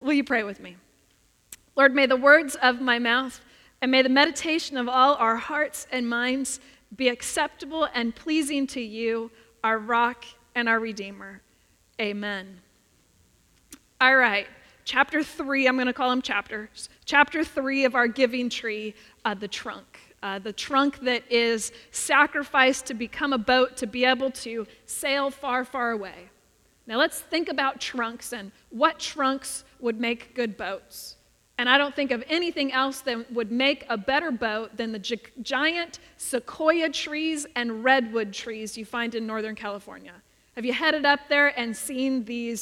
Will you pray with me? Lord, may the words of my mouth and may the meditation of all our hearts and minds be acceptable and pleasing to you, our rock and our Redeemer. Amen. All right, chapter 3, I'm going to call them chapters. Chapter 3 of our giving tree, the trunk. The trunk that is sacrificed to become a boat to be able to sail far, far away. Now let's think about trunks and what trunks would make good boats. And I don't think of anything else that would make a better boat than the giant sequoia trees and redwood trees you find in Northern California. Have you headed up there and seen these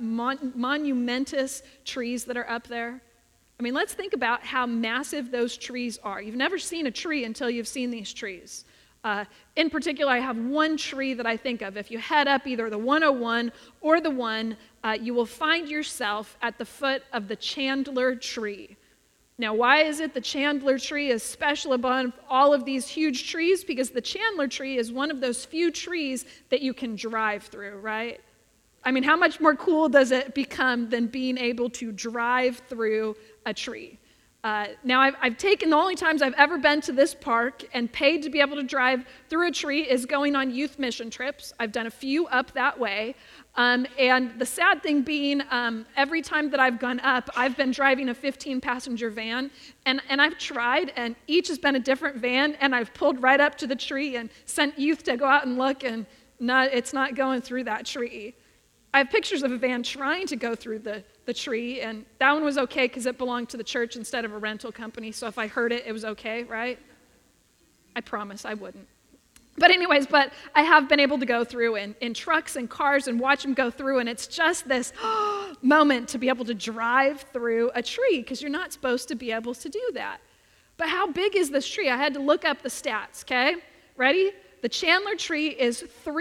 monumentous trees that are up there? I mean, let's think about how massive those trees are. You've never seen a tree until you've seen these trees. In particular, I have one tree that I think of. If you head up either the 101 or the 1, you will find yourself at the foot of the Chandler tree. Now, why is it the Chandler tree is special above all of these huge trees? Because the Chandler tree is one of those few trees that you can drive through, right? I mean, how much more cool does it become than being able to drive through a tree? Now, I've taken, the only times I've ever been to this park and paid to be able to drive through a tree is going on youth mission trips. I've done a few up that way. And the sad thing being, every time that I've gone up, I've been driving a 15-passenger van, and I've tried, and each has been a different van, and I've pulled right up to the tree and sent youth to go out and look, and it's not going through that tree. I have pictures of a van trying to go through the tree, and that one was okay because it belonged to the church instead of a rental company, so if I heard it, it was okay, right? I promise I wouldn't. But anyways, I have been able to go through in trucks and cars and watch them go through, and it's just this moment to be able to drive through a tree because you're not supposed to be able to do that. But how big is this tree? I had to look up the stats, okay? Ready? The Chandler tree is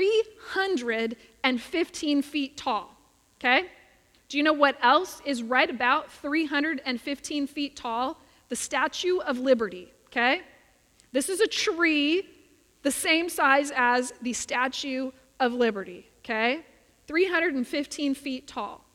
315 feet tall, okay? Do you know what else is right about 315 feet tall? The Statue of Liberty, okay? This is a tree the same size as the Statue of Liberty, okay? 315 feet tall,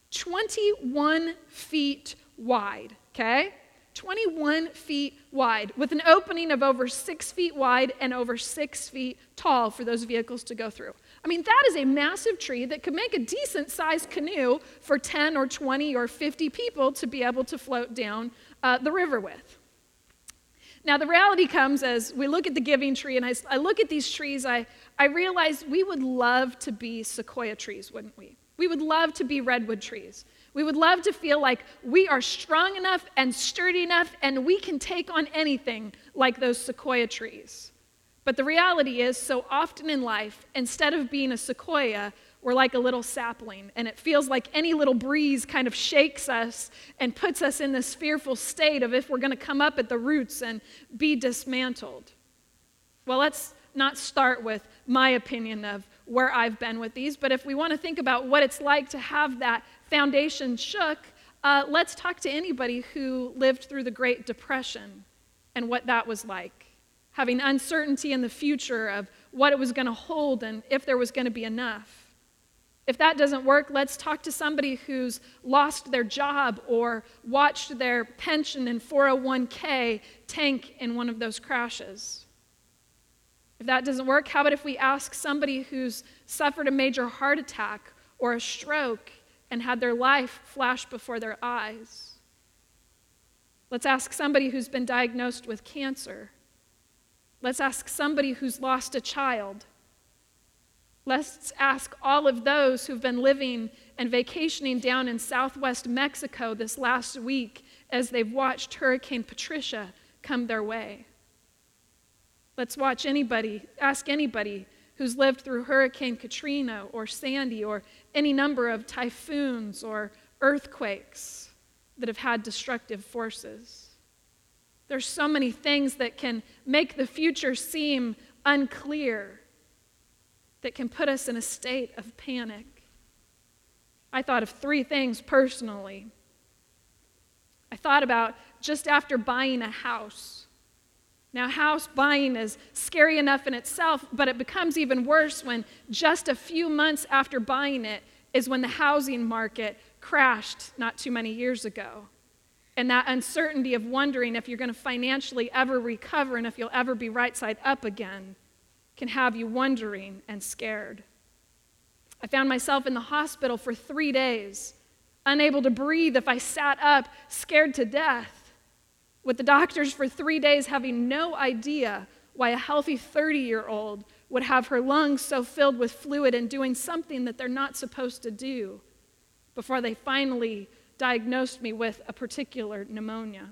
21 feet wide, okay? 21 feet wide, with an opening of over 6 feet wide and over 6 feet tall for those vehicles to go through. I mean, that is a massive tree that could make a decent-sized canoe for 10 or 20 or 50 people to be able to float down the river with. Now, the reality comes as we look at the giving tree, and I look at these trees, I realize we would love to be sequoia trees, wouldn't we? We would love to be redwood trees. We would love to feel like we are strong enough and sturdy enough and we can take on anything like those sequoia trees. But the reality is, so often in life, instead of being a sequoia, we're like a little sapling, and it feels like any little breeze kind of shakes us and puts us in this fearful state of if we're going to come up at the roots and be dismantled. Well, let's not start with my opinion of where I've been with these, but if we want to think about what it's like to have that foundation shook, let's talk to anybody who lived through the Great Depression and what that was like. Having uncertainty in the future of what it was going to hold and if there was going to be enough. If that doesn't work, let's talk to somebody who's lost their job or watched their pension and 401k tank in one of those crashes. If that doesn't work, how about if we ask somebody who's suffered a major heart attack or a stroke and had their life flash before their eyes? Let's ask somebody who's been diagnosed with cancer. Let's ask somebody who's lost a child. Let's ask all of those who've been living and vacationing down in southwest Mexico this last week as they've watched Hurricane Patricia come their way. Let's ask anybody who's lived through Hurricane Katrina or Sandy or any number of typhoons or earthquakes that have had destructive forces. There's so many things that can make the future seem unclear, that can put us in a state of panic. I thought of 3 things personally. I thought about just after buying a house. Now, house buying is scary enough in itself, but it becomes even worse when just a few months after buying it is when the housing market crashed not too many years ago. And that uncertainty of wondering if you're going to financially ever recover and if you'll ever be right side up again can have you wondering and scared. I found myself in the hospital for 3 days, unable to breathe if I sat up, scared to death, with the doctors for 3 days having no idea why a healthy 30-year-old would have her lungs so filled with fluid and doing something that they're not supposed to do before they finally diagnosed me with a particular pneumonia.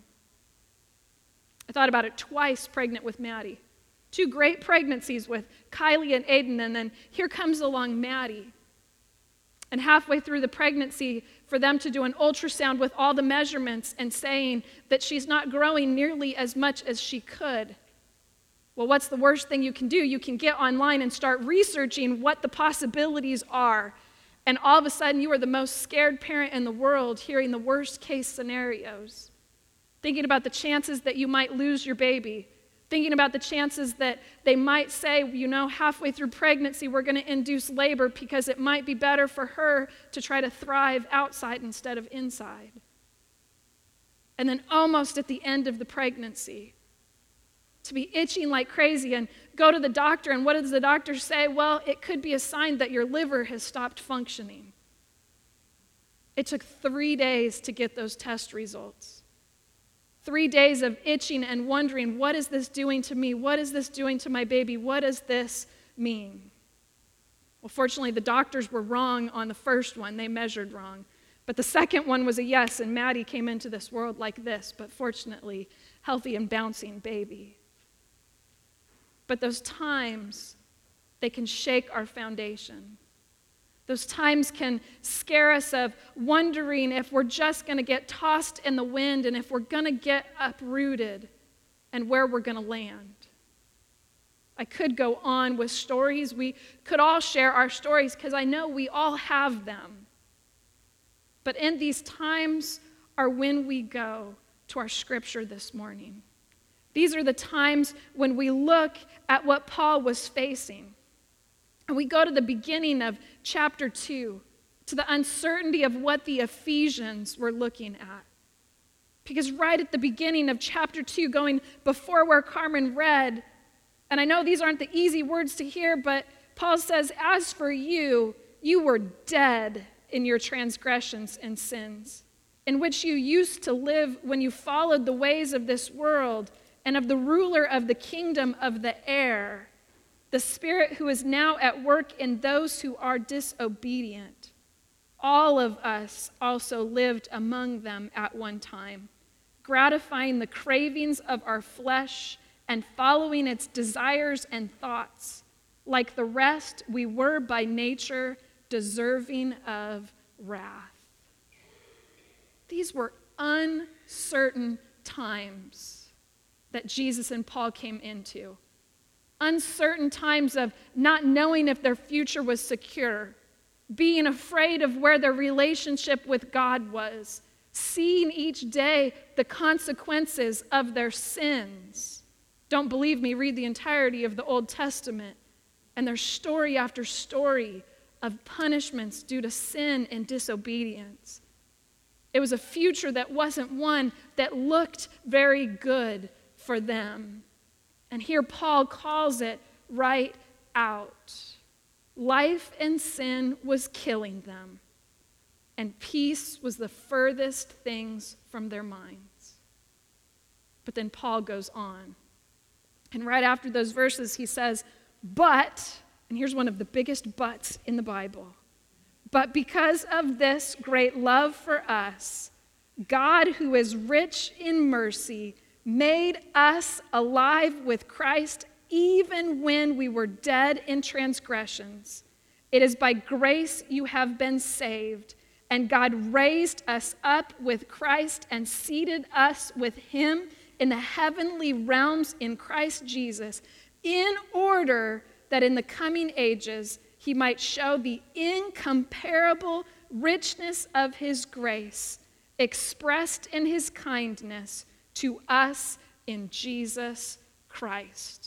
I thought about it twice pregnant with Maddie. 2 great pregnancies with Kylie and Aiden, and then here comes along Maddie. And halfway through the pregnancy, for them to do an ultrasound with all the measurements and saying that she's not growing nearly as much as she could. Well, what's the worst thing you can do? You can get online and start researching what the possibilities are. And all of a sudden, you are the most scared parent in the world, hearing the worst case scenarios, thinking about the chances that you might lose your baby, thinking about the chances that they might say, halfway through pregnancy, we're going to induce labor because it might be better for her to try to thrive outside instead of inside. And then almost at the end of the pregnancy, to be itching like crazy and go to the doctor, and what does the doctor say? Well, it could be a sign that your liver has stopped functioning. It took 3 days to get those test results. 3 days of itching and wondering, what is this doing to me? What is this doing to my baby? What does this mean? Well, fortunately, the doctors were wrong on the first one. They measured wrong. But the second one was a yes, and Maddie came into this world like this, but fortunately, healthy and bouncing baby. But those times, they can shake our foundation. Those times can scare us of wondering if we're just going to get tossed in the wind and if we're going to get uprooted and where we're going to land. I could go on with stories. We could all share our stories because I know we all have them. But in these times are when we go to our scripture this morning. These are the times when we look at what Paul was facing. And we go to the beginning of chapter 2, to the uncertainty of what the Ephesians were looking at. Because right at the beginning of chapter 2, going before where Carmen read, and I know these aren't the easy words to hear, but Paul says, as for you, you were dead in your transgressions and sins, in which you used to live when you followed the ways of this world and of the ruler of the kingdom of the air, the spirit who is now at work in those who are disobedient. All of us also lived among them at one time, gratifying the cravings of our flesh and following its desires and thoughts. Like the rest, we were by nature deserving of wrath. These were uncertain times that Jesus and Paul came into. Uncertain times of not knowing if their future was secure, being afraid of where their relationship with God was, seeing each day the consequences of their sins. Don't believe me? Read the entirety of the Old Testament, and there's story after story of punishments due to sin and disobedience. It was a future that wasn't one that looked very good for them. And here Paul calls it right out. Life and sin was killing them, and peace was the furthest things from their minds. But then Paul goes on. And right after those verses, he says, but, and here's one of the biggest buts in the Bible, but because of this great love for us, God, who is rich in mercy, made us alive with Christ even when we were dead in transgressions. It is by grace you have been saved, and God raised us up with Christ and seated us with him in the heavenly realms in Christ Jesus, in order that in the coming ages he might show the incomparable richness of his grace expressed in his kindness to us in Jesus Christ.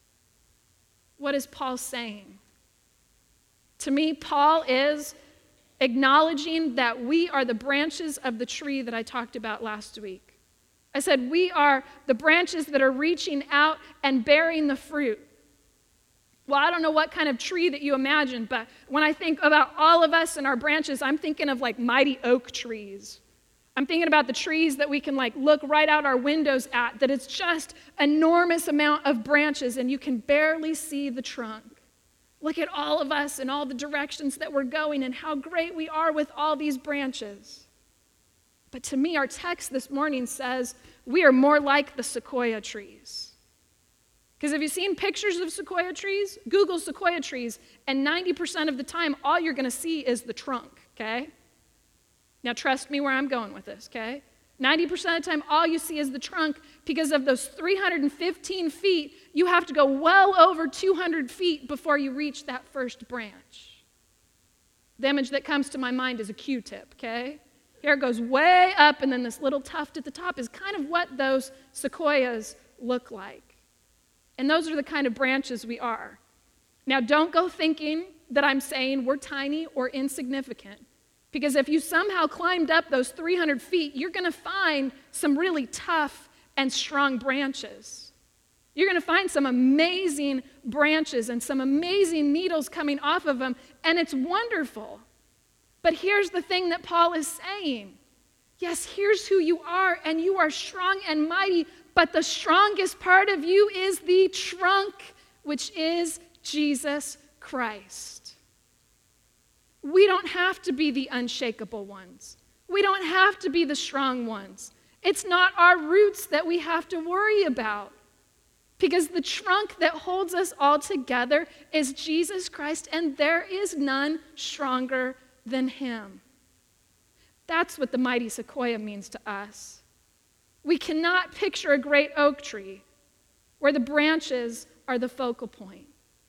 What is Paul saying? To me, Paul is acknowledging that we are the branches of the tree that I talked about last week. I said we are the branches that are reaching out and bearing the fruit. Well, I don't know what kind of tree that you imagine, but when I think about all of us and our branches, I'm thinking of like mighty oak trees. I'm thinking about the trees that we can like look right out our windows at, that it's just enormous amount of branches and you can barely see the trunk. Look at all of us and all the directions that we're going and how great we are with all these branches. But to me, our text this morning says we are more like the sequoia trees. Because have you seen pictures of sequoia trees? Google sequoia trees, and 90% of the time, all you're going to see is the trunk, okay? Now, trust me where I'm going with this, okay? 90% of the time, all you see is the trunk because of those 315 feet, you have to go well over 200 feet before you reach that first branch. The image that comes to my mind is a Q-tip, okay? Here it goes way up, and then this little tuft at the top is kind of what those sequoias look like. And those are the kind of branches we are. Now, don't go thinking that I'm saying we're tiny or insignificant. Because if you somehow climbed up those 300 feet, you're going to find some really tough and strong branches. You're going to find some amazing branches and some amazing needles coming off of them, and it's wonderful. But here's the thing that Paul is saying. Yes, here's who you are, and you are strong and mighty, but the strongest part of you is the trunk, which is Jesus Christ. We don't have to be the unshakable ones. We don't have to be the strong ones. It's not our roots that we have to worry about, because the trunk that holds us all together is Jesus Christ, and there is none stronger than him. That's what the mighty sequoia means to us. We cannot picture a great oak tree where the branches are the focal point.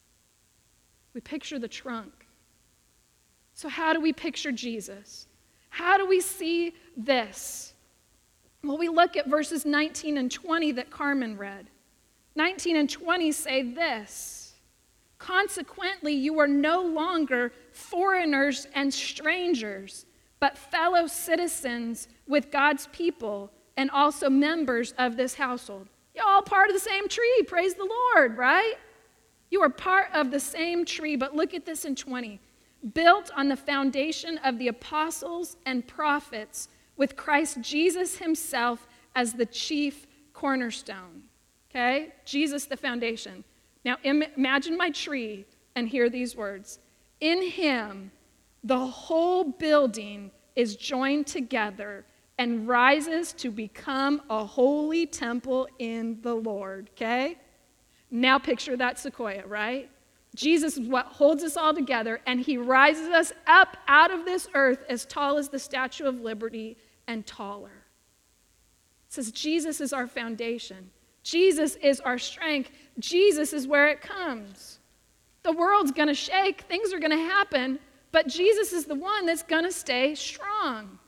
We picture the trunk. So how do we picture Jesus? How do we see this? Well, we look at verses 19 and 20 that Carmen read. 19 and 20 say this: "Consequently, you are no longer foreigners and strangers, but fellow citizens with God's people and also members of this household." You're all part of the same tree, praise the Lord, right? You are part of the same tree, but look at this in 20. "Built on the foundation of the apostles and prophets, with Christ Jesus himself as the chief cornerstone." Okay? Jesus the foundation. Now imagine my tree and hear these words. "In him, the whole building is joined together and rises to become a holy temple in the Lord." Okay? Now picture that sequoia, right? Jesus is what holds us all together, and he rises us up out of this earth as tall as the Statue of Liberty and taller. It says Jesus is our foundation. Jesus is our strength. Jesus is where it comes. The world's going to shake. Things are going to happen. But Jesus is the one that's going to stay strong.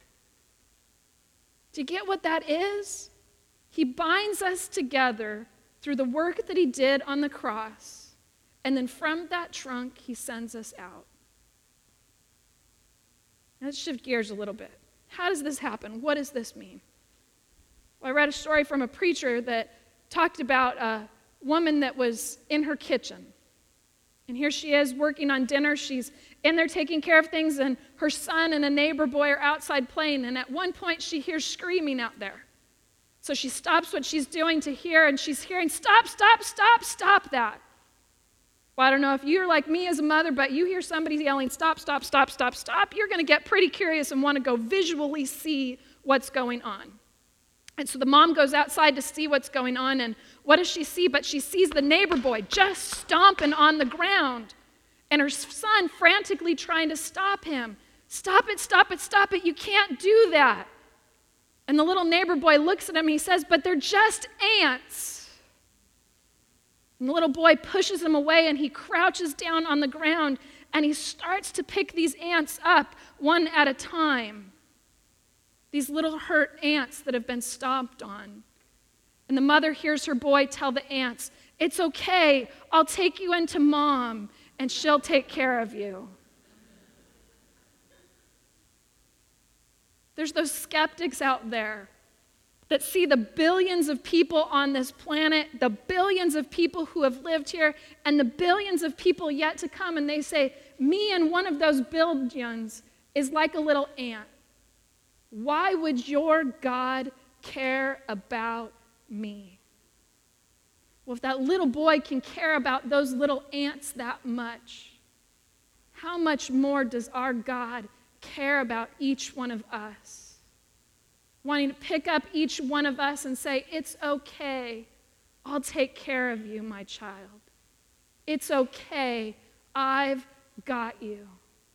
Do you get what that is? He binds us together through the work that he did on the cross. And then from that trunk, he sends us out. Now, let's shift gears a little bit. How does this happen? What does this mean? Well, I read a story from a preacher that talked about a woman that was in her kitchen. And here she is working on dinner. She's in there taking care of things, and her son and a neighbor boy are outside playing. And at one point, she hears screaming out there. So she stops what she's doing to hear, and she's hearing, "Stop, stop, stop, stop that." Well, I don't know if you're like me as a mother, but you hear somebody yelling, "Stop, stop, stop, stop, stop," you're going to get pretty curious and want to go visually see what's going on. And so the mom goes outside to see what's going on, and what does she see? But she sees the neighbor boy just stomping on the ground, and her son frantically trying to stop him. "Stop it, stop it, stop it, you can't do that." And the little neighbor boy looks at him and he says, "But they're just ants." And the little boy pushes him away, and he crouches down on the ground, and he starts to pick these ants up one at a time. These little hurt ants that have been stomped on. And the mother hears her boy tell the ants, "It's okay, I'll take you into mom, and she'll take care of you." There's those skeptics out there that see the billions of people on this planet, the billions of people who have lived here, and the billions of people yet to come, and they say, me and one of those billions is like a little ant. Why would your God care about me? Well, if that little boy can care about those little ants that much, how much more does our God care about each one of us? Wanting to pick up each one of us and say, it's okay, I'll take care of you, my child. It's okay, I've got you.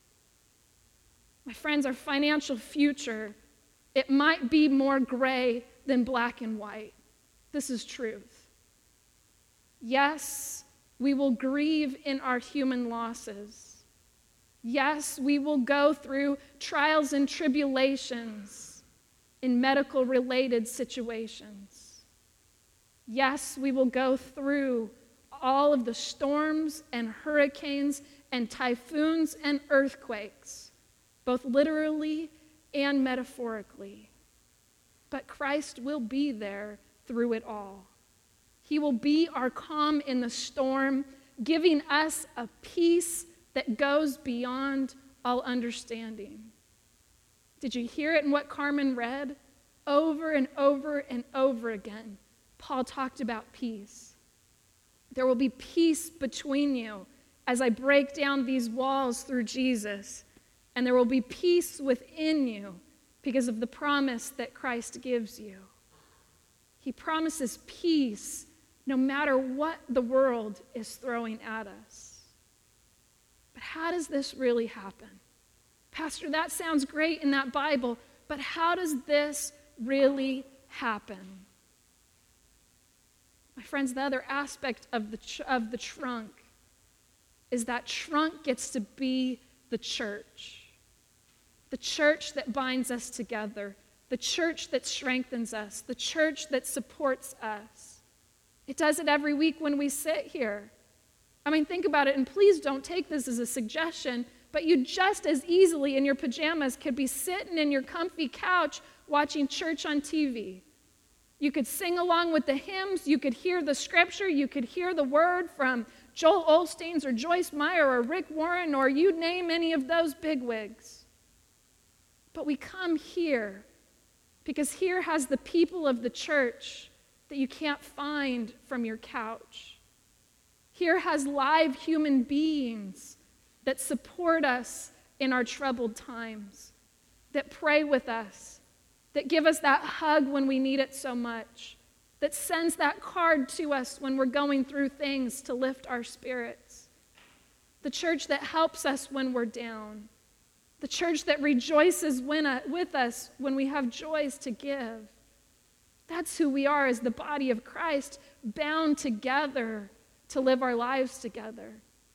My friends, our financial future, it might be more gray than black and white. This is truth. Yes, we will grieve in our human losses. Yes, we will go through trials and tribulations in medical-related situations. Yes, we will go through all of the storms and hurricanes and typhoons and earthquakes, both literally and metaphorically. But Christ will be there through it all. He will be our calm in the storm, giving us a peace that goes beyond all understanding. Did you hear it in what Carmen read? Over and over and over again, Paul talked about peace. There will be peace between you as I break down these walls through Jesus, and there will be peace within you because of the promise that Christ gives you. He promises peace no matter what the world is throwing at us. But how does this really happen? Pastor, that sounds great in that Bible, but how does this really happen? My friends, the other aspect of the trunk is that trunk gets to be the church that binds us together, the church that strengthens us, the church that supports us. It does it every week when we sit here. I mean, think about it, and please don't take this as a suggestion, but you just as easily in your pajamas could be sitting in your comfy couch watching church on TV. You could sing along with the hymns, you could hear the scripture, you could hear the word from Joel Osteen or Joyce Meyer or Rick Warren or you name any of those bigwigs. But we come here because here has the people of the church that you can't find from your couch. Here has live human beings that support us in our troubled times, that pray with us, that give us that hug when we need it so much, that sends that card to us when we're going through things to lift our spirits. The church that helps us when we're down. The church that rejoices with us when we have joys to give. That's who we are as the body of Christ, bound together to live our lives together.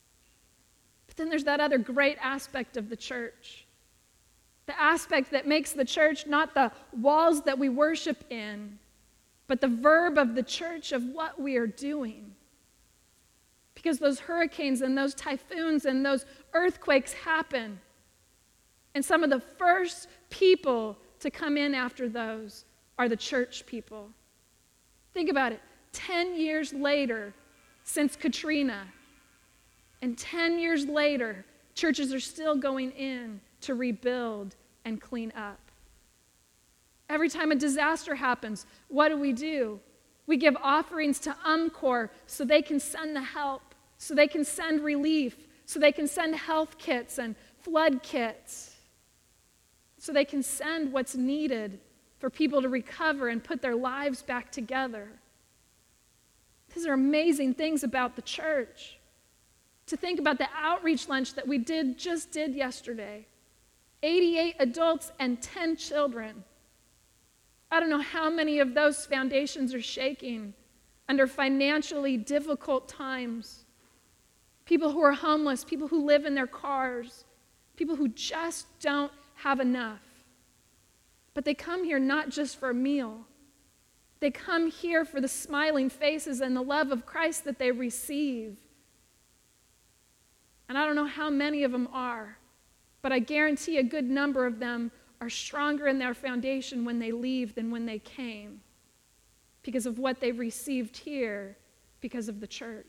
But then there's that other great aspect of the church. The aspect that makes the church not the walls that we worship in, but the verb of the church of what we are doing. Because those hurricanes and those typhoons and those earthquakes happen. And some of the first people to come in after those are the church people. Think about it. 10 years later since Katrina, and 10 years later, churches are still going in to rebuild and clean up. Every time a disaster happens, what do? We give offerings to UMCOR so they can send the help, so they can send relief, so they can send health kits and flood kits, so they can send what's needed for people to recover and put their lives back together. These are amazing things about the church. To think about the outreach lunch that we just did yesterday. 88 adults and 10 children. I don't know how many of those foundations are shaking under financially difficult times. People who are homeless, people who live in their cars, people who just don't have enough. But they come here not just for a meal. They come here for the smiling faces and the love of Christ that they receive. And I don't know how many of them are, but I guarantee a good number of them are stronger in their foundation when they leave than when they came, because of what they've received here, because of the church.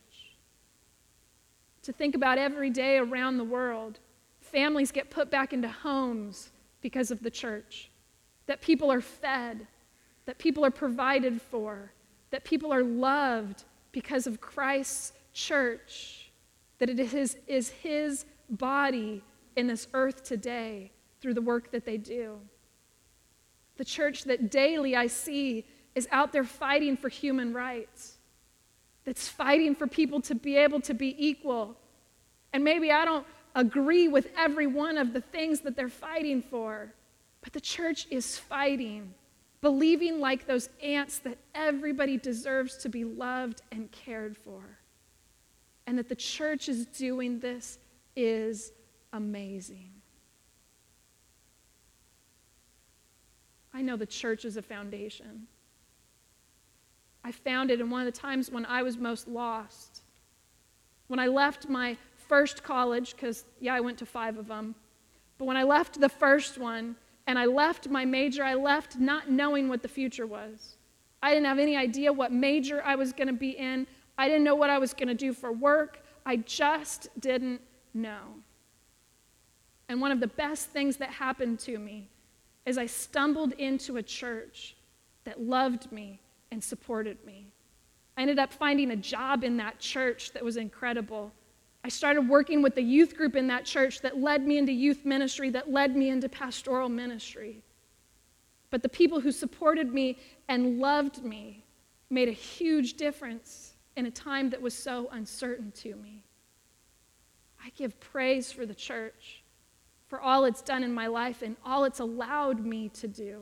To think about every day around the world, families get put back into homes because of the church, that people are fed, that people are provided for, that people are loved because of Christ's church, that it is his body in this earth today through the work that they do. The church that daily I see is out there fighting for human rights, that's fighting for people to be able to be equal. And maybe I don't agree with every one of the things that they're fighting for, but the church is fighting, believing like those ants that everybody deserves to be loved and cared for. And that the church is doing this is amazing. I know the church is a foundation. I found it in one of the times when I was most lost. When I left my first college, because, I went to 5 of them. But when I left the first one, and I left my major, I left not knowing what the future was. I didn't have any idea what major I was going to be in. I didn't know what I was going to do for work. I just didn't know. And one of the best things that happened to me is I stumbled into a church that loved me and supported me. I ended up finding a job in that church that was incredible. I started working with the youth group in that church that led me into youth ministry, that led me into pastoral ministry. But the people who supported me and loved me made a huge difference in a time that was so uncertain to me. I give praise for the church, for all it's done in my life and all it's allowed me to do.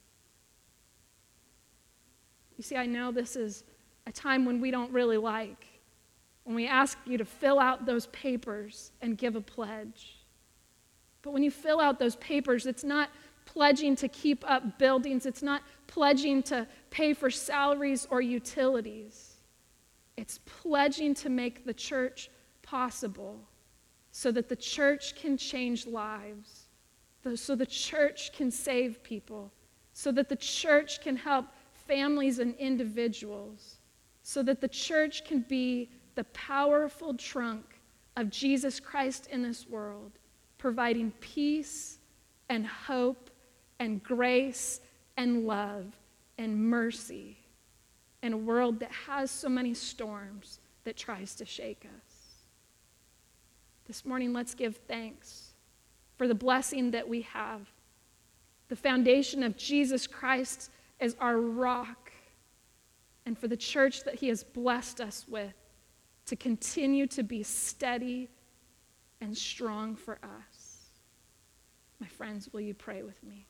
You see, I know this is a time when we don't really like, when we ask you to fill out those papers and give a pledge. But when you fill out those papers, it's not pledging to keep up buildings. It's not pledging to pay for salaries or utilities. It's pledging to make the church possible so that the church can change lives, so the church can save people, so that the church can help families and individuals, so that the church can be the powerful trunk of Jesus Christ in this world, providing peace and hope and grace and love and mercy in a world that has so many storms that tries to shake us. This morning, let's give thanks for the blessing that we have, the foundation of Jesus Christ as our rock, and for the church that he has blessed us with to continue to be steady and strong for us. My friends, will you pray with me?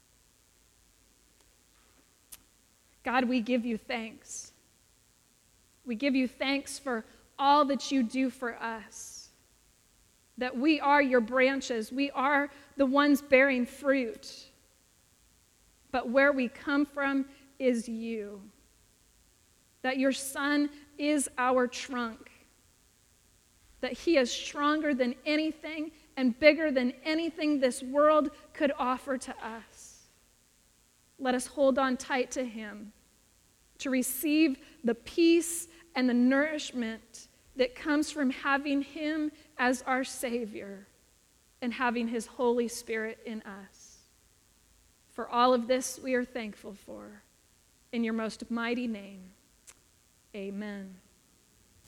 God, we give you thanks. We give you thanks for all that you do for us, that we are your branches. We are the ones bearing fruit. But where we come from is you. That your Son is our trunk. That he is stronger than anything and bigger than anything this world could offer to us. Let us hold on tight to him to receive the peace and the nourishment that comes from having him as our Savior and having his Holy Spirit in us. For all of this we are thankful for. In your most mighty name, amen.